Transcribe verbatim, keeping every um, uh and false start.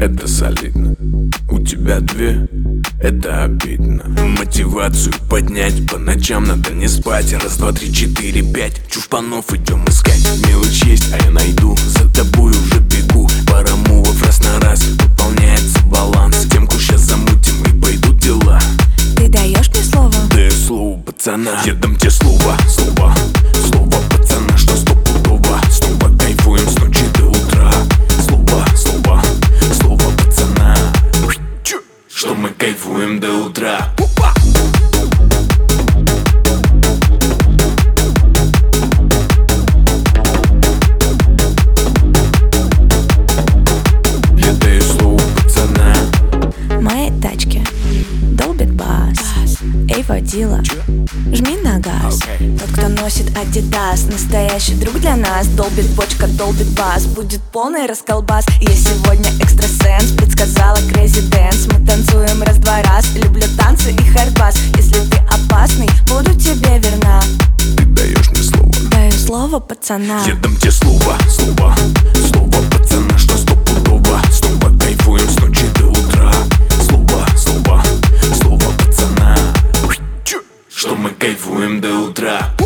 это солидно. У тебя две, это обидно. Мотивацию поднять, по ночам надо не спать. Раз, два, три, четыре, пять, чушпанов идем искать. Мелочь есть, а я найду, за тобой уже бегу. Пара мувов раз на раз, выполняется баланс. Темку щас замутим и пойдут дела. Ты даешь мне слово? Даю слово пацана. Я дам тебе слово, слово, слово пацана, что стопудово. Снова кайфуем с ночи до утра. Слово, слово, слово пацана, что мы кайфуем до утра. Я даю слово пацана. В моей тачке долбит бас. Эй, водила, жми на газ. Okay. Тот, кто носит Адидас, настоящий друг для нас. Долбит бочка, долбит бас, будет полный расколбас. Я сегодня экстрасенс, предсказала Crazy Dance. Мы танцуем раз-два раз, люблю танцы и хардбас. Если ты опасный, буду тебе верна. Ты даешь мне слово. Даю слово пацана. Я дам тебе слово, слово, слово пацана, что стопудово. Снова кайфуем с ночи до утра. Слово, слово, слово пацана, что мы кайфуем до утра.